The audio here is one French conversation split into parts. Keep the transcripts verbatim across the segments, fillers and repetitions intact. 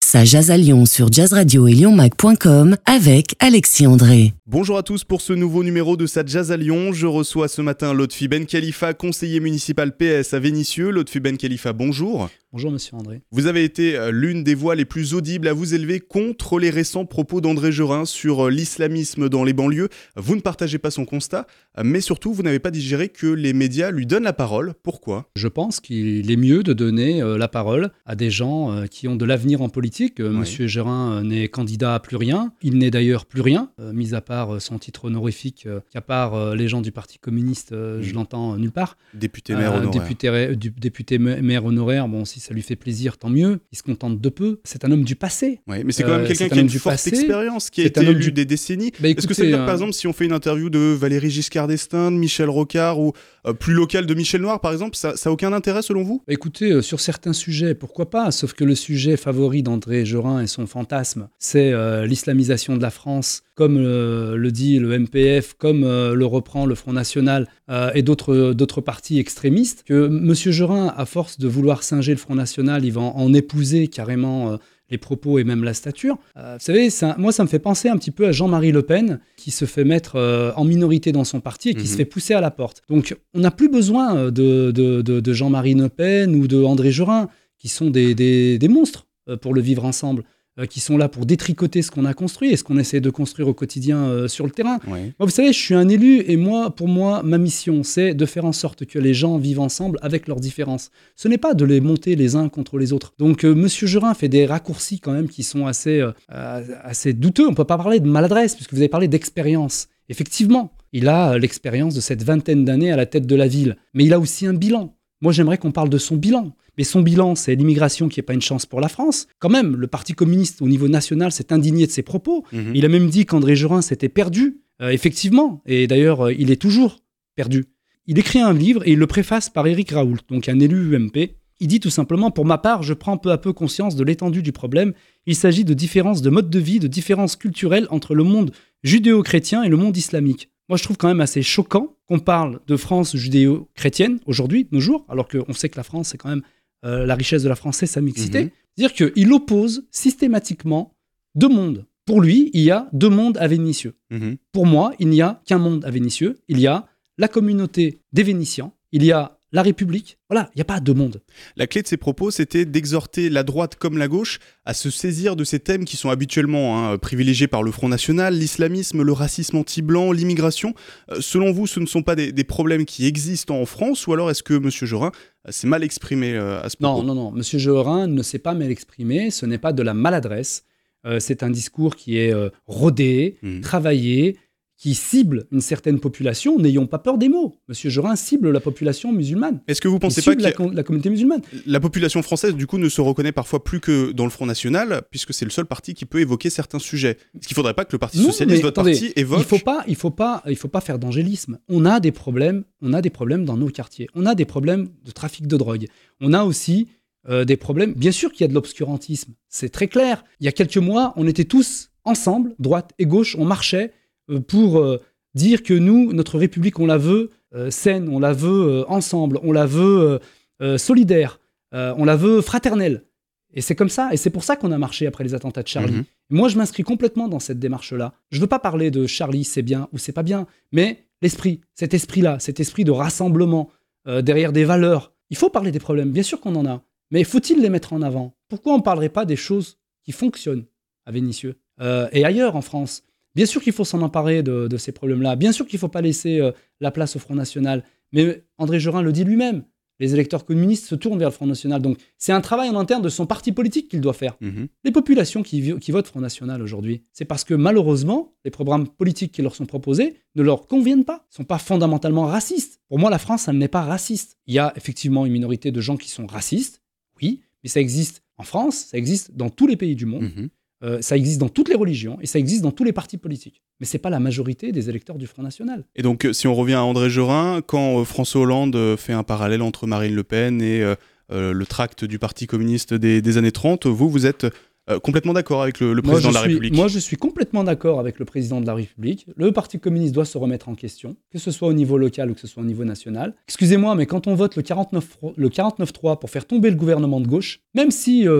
Ça jase à Lyon sur Jazz Radio et lyon mag point com avec Alexis André. Bonjour à tous pour ce nouveau numéro de Ça jase à Lyon. Je reçois ce matin Lotfi Ben Khalifa, conseiller municipal P S à Vénissieux. Lotfi Ben Khalifa, bonjour. Bonjour Monsieur André. Vous avez été l'une des voix les plus audibles à vous élever contre les récents propos d'André Gerin sur l'islamisme dans les banlieues. Vous ne partagez pas son constat, mais surtout vous n'avez pas digéré que les médias lui donnent la parole. Pourquoi ? Je pense qu'il est mieux de donner euh, la parole à des gens euh, qui ont de l'avenir en politique. Euh, oui. Monsieur Gerin euh, n'est candidat à plus rien. Il n'est d'ailleurs plus rien, euh, mis à part euh, son titre honorifique, euh, qu'à part euh, les gens du Parti communiste, euh, mmh. je l'entends euh, nulle part. Député maire euh, honoraire. Député, du, député maire honoraire, bon, si ça lui fait plaisir, tant mieux. Il se contente de peu. C'est un homme du passé. Oui, mais c'est quand même euh, quelqu'un qui a une forte passé. expérience, qui a été élu du... des décennies. Bah, écoutez, Est-ce que c'est euh... par exemple, si on fait une interview de Valéry Giscard d'Estaing, de Michel Rocard ou euh, plus local de Michel Noir, par exemple, ça n'a aucun intérêt selon vous ? Bah, écoutez, euh, sur certains sujets, pourquoi pas ? Sauf que le sujet favori d'André Gerin et son fantasme, c'est euh, l'islamisation de la France, comme euh, le dit le M P F, comme euh, le reprend le Front National euh, et d'autres, euh, d'autres partis extrémistes, que M. Gerin, à force de vouloir singer le Front National, il va en, en épouser carrément euh, les propos et même la stature. Euh, vous savez, ça, moi, ça me fait penser un petit peu à Jean-Marie Le Pen, qui se fait mettre euh, en minorité dans son parti et qui mmh. se fait pousser à la porte. Donc, on n'a plus besoin de, de, de, de Jean-Marie Le Pen ou de André Gerin, qui sont des, des, des monstres euh, pour le vivre ensemble, euh, qui sont là pour détricoter ce qu'on a construit et ce qu'on essaie de construire au quotidien euh, sur le terrain. Oui. Moi, vous savez, je suis un élu et moi, pour moi, ma mission, c'est de faire en sorte que les gens vivent ensemble avec leurs différences. Ce n'est pas de les monter les uns contre les autres. Donc, euh, Monsieur Gerin fait des raccourcis quand même qui sont assez, euh, assez douteux. On ne peut pas parler de maladresse puisque vous avez parlé d'expérience. Effectivement, il a l'expérience de cette vingtaine d'années à la tête de la ville, mais il a aussi un bilan. Moi, j'aimerais qu'on parle de son bilan. Mais son bilan, c'est l'immigration qui n'est pas une chance pour la France. Quand même, le Parti communiste, au niveau national, s'est indigné de ses propos. Mmh. Il a même dit qu'André Gerin s'était perdu, euh, effectivement. Et d'ailleurs, euh, il est toujours perdu. Il écrit un livre et il le préface par Éric Raoult, donc un élu U M P. Il dit tout simplement « Pour ma part, je prends peu à peu conscience de l'étendue du problème. Il s'agit de différences de mode de vie, de différences culturelles entre le monde judéo-chrétien et le monde islamique. » Moi, je trouve quand même assez choquant qu'on parle de France judéo-chrétienne aujourd'hui, de nos jours, alors qu'on sait que la France, c'est quand même euh, la richesse de la France, c'est sa mixité. Mmh. C'est-à-dire qu'il oppose systématiquement deux mondes. Pour lui, il y a deux mondes à Vénissieux. Mmh. Pour moi, il n'y a qu'un monde à Vénissieux. Il y a la communauté des Vénitiens, il y a la République. Voilà, il n'y a pas deux mondes. La clé de ses propos, c'était d'exhorter la droite comme la gauche à se saisir de ces thèmes qui sont habituellement hein, privilégiés par le Front National, l'islamisme, le racisme anti-blanc, l'immigration. Euh, selon vous, ce ne sont pas des, des problèmes qui existent en France, ou alors est-ce que M. Gerin s'est mal exprimé euh, à ce propos ? Non, non, non. M. Gerin ne s'est pas mal exprimé. Ce n'est pas de la maladresse. Euh, c'est un discours qui est euh, rodé, mmh. travaillé, qui cible une certaine population. N'ayons pas peur des mots. Monsieur Gerin cible la population musulmane. Est-ce que vous pensez pas que la, la communauté musulmane La population française, du coup, ne se reconnaît parfois plus que dans le Front National, puisque c'est le seul parti qui peut évoquer certains sujets. Est-ce qu'il ne faudrait pas que le Parti non, socialiste, votre attendez, parti, évoque... Il faut pas, il faut pas, il faut pas faire d'angélisme. On a des problèmes, on a des problèmes dans nos quartiers. On a des problèmes de trafic de drogue. On a aussi euh, des problèmes... Bien sûr qu'il y a de l'obscurantisme. C'est très clair. Il y a quelques mois, on était tous ensemble, droite et gauche, on marchait euh, pour... Euh, dire que nous, notre République, on la veut euh, saine, on la veut euh, ensemble, on la veut euh, euh, solidaire, euh, on la veut fraternelle. Et c'est comme ça, et c'est pour ça qu'on a marché après les attentats de Charlie. Mmh. Moi, je m'inscris complètement dans cette démarche-là. Je ne veux pas parler de Charlie, c'est bien ou c'est pas bien, mais l'esprit, cet esprit-là, cet esprit de rassemblement euh, derrière des valeurs. Il faut parler des problèmes, bien sûr qu'on en a, mais faut-il les mettre en avant ? Pourquoi on ne parlerait pas des choses qui fonctionnent à Vénissieux euh, et ailleurs en France ? Bien sûr qu'il faut s'en emparer de, de ces problèmes-là. Bien sûr qu'il ne faut pas laisser euh, la place au Front National. Mais André Gerin le dit lui-même. Les électeurs communistes se tournent vers le Front National. Donc, c'est un travail en interne de son parti politique qu'il doit faire. Mmh. Les populations qui, qui votent Front National aujourd'hui, c'est parce que malheureusement, les programmes politiques qui leur sont proposés ne leur conviennent pas. Ils ne sont pas fondamentalement racistes. Pour moi, la France, elle n'est pas raciste. Il y a effectivement une minorité de gens qui sont racistes, oui, mais ça existe en France, ça existe dans tous les pays du monde. Mmh. Euh, ça existe dans toutes les religions et ça existe dans tous les partis politiques. Mais ce n'est pas la majorité des électeurs du Front National. Et donc, si on revient à André Gerin, quand euh, François Hollande euh, fait un parallèle entre Marine Le Pen et euh, euh, le tract du Parti communiste des, des années trente, vous, vous êtes euh, complètement d'accord avec le, le président moi, de la suis, République ? Moi, je suis complètement d'accord avec le président de la République. Le Parti communiste doit se remettre en question, que ce soit au niveau local ou que ce soit au niveau national. Excusez-moi, mais quand on vote le quarante-neuf, le quarante-neuf trois pour faire tomber le gouvernement de gauche, même si... Euh,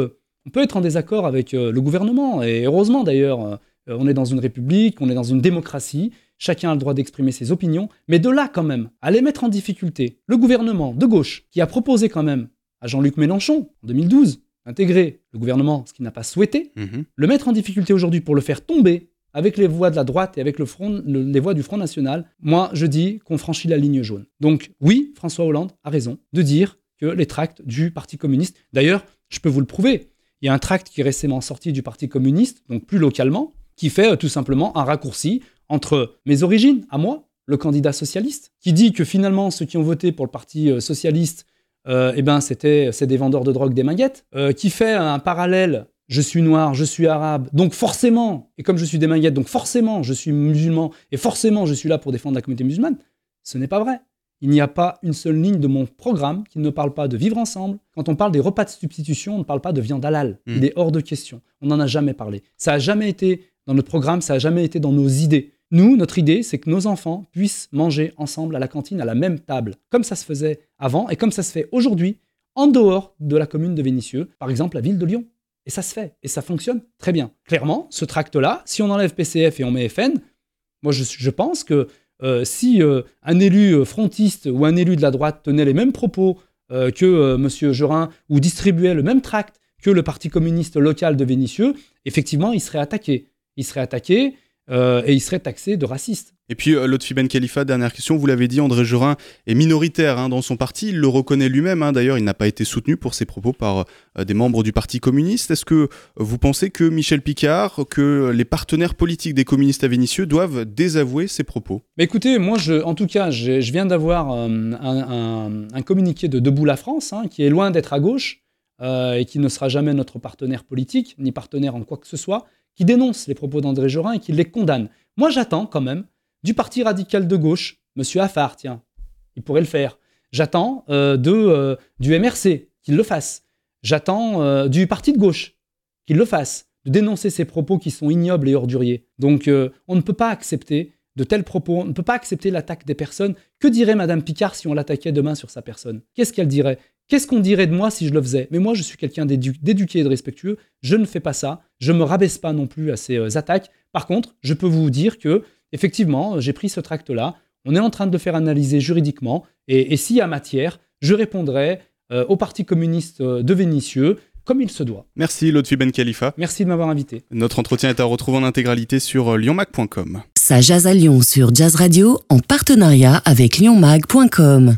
On peut être en désaccord avec euh, le gouvernement, et heureusement d'ailleurs, euh, on est dans une république, on est dans une démocratie, chacun a le droit d'exprimer ses opinions, mais de là quand même, à les mettre en difficulté, le gouvernement de gauche, qui a proposé quand même à Jean-Luc Mélenchon, en deux mille douze, d'intégrer le gouvernement, ce qu'il n'a pas souhaité, mmh. le mettre en difficulté aujourd'hui pour le faire tomber avec les voix de la droite et avec le front, le, les voix du Front National, moi je dis qu'on franchit la ligne jaune. Donc oui, François Hollande a raison de dire que les tracts du Parti communiste, d'ailleurs, je peux vous le prouver, il y a un tract qui est récemment sorti du Parti communiste, donc plus localement, qui fait euh, tout simplement un raccourci entre mes origines, à moi, le candidat socialiste, qui dit que finalement ceux qui ont voté pour le Parti euh, socialiste, euh, eh ben, c'était, c'est des vendeurs de drogue, des minguettes, euh, qui fait un parallèle, je suis noir, je suis arabe, donc forcément, et comme je suis des minguettes, donc forcément je suis musulman, et forcément je suis là pour défendre la communauté musulmane, ce n'est pas vrai. Il n'y a pas une seule ligne de mon programme qui ne parle pas de vivre ensemble. Quand on parle des repas de substitution, on ne parle pas de viande halal. Mmh. Il est hors de question. On n'en a jamais parlé. Ça n'a jamais été dans notre programme, ça n'a jamais été dans nos idées. Nous, notre idée, c'est que nos enfants puissent manger ensemble à la cantine, à la même table, comme ça se faisait avant et comme ça se fait aujourd'hui, en dehors de la commune de Vénissieux, par exemple la ville de Lyon. Et ça se fait, et ça fonctionne très bien. Clairement, ce tract-là, si on enlève P C F et on met F N, moi je, je pense que Euh, si euh, un élu frontiste ou un élu de la droite tenait les mêmes propos euh, que euh, M. Jorin ou distribuait le même tract que le Parti communiste local de Vénissieux, effectivement, il serait attaqué. Il serait attaqué euh, et il serait taxé de raciste. Et puis, euh, Lotfi Ben Khalifa, dernière question, vous l'avez dit, André Jorin est minoritaire hein, dans son parti, il le reconnaît lui-même, hein, d'ailleurs il n'a pas été soutenu pour ses propos par euh, des membres du Parti communiste. Est-ce que euh, vous pensez que Michel Picard, que les partenaires politiques des communistes à Vénissieux doivent désavouer ses propos ? Mais écoutez, moi je, en tout cas, je, je viens d'avoir euh, un, un, un communiqué de Debout la France, hein, qui est loin d'être à gauche euh, et qui ne sera jamais notre partenaire politique, ni partenaire en quoi que ce soit, qui dénonce les propos d'André Jorin et qui les condamne. Moi j'attends quand même du Parti radical de gauche, M. Affar, tiens, il pourrait le faire. J'attends euh, de, euh, du M R C qu'il le fasse. J'attends euh, du Parti de gauche qu'il le fasse, de dénoncer ces propos qui sont ignobles et orduriers. Donc euh, on ne peut pas accepter de tels propos, on ne peut pas accepter l'attaque des personnes. Que dirait Mme Picard si on l'attaquait demain sur sa personne ? Qu'est-ce qu'elle dirait ? Qu'est-ce qu'on dirait de moi si je le faisais ? Mais moi, je suis quelqu'un d'édu- d'éduqué et de respectueux. Je ne fais pas ça. Je ne me rabaisse pas non plus à ces euh, attaques. Par contre, je peux vous dire que effectivement, j'ai pris ce tract-là, on est en train de le faire analyser juridiquement, et, et s'il y a matière, je répondrai euh, au Parti communiste de Vénissieux, comme il se doit. Merci Lotfi Ben Khalifa. Merci de m'avoir invité. Notre entretien est à retrouver en intégralité sur lyon mag point com. Ça jazz à Lyon sur Jazz Radio, en partenariat avec lyon mag point com.